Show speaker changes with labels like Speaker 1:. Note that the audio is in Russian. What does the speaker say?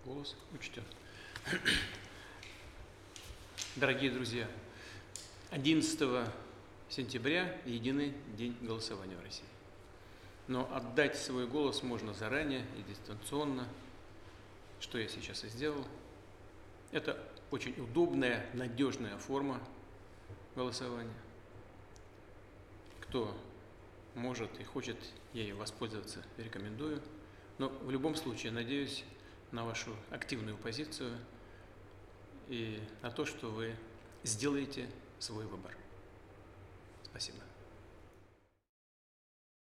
Speaker 1: Голос учтен. Дорогие друзья, 11 сентября – единый день голосования в России. Но отдать свой голос можно заранее и дистанционно, что я сейчас и сделал. Это очень удобная, надежная форма голосования. Кто может и хочет ею воспользоваться, рекомендую. Но в любом случае надеюсь на вашу активную позицию и на то, что вы сделаете свой выбор. Спасибо.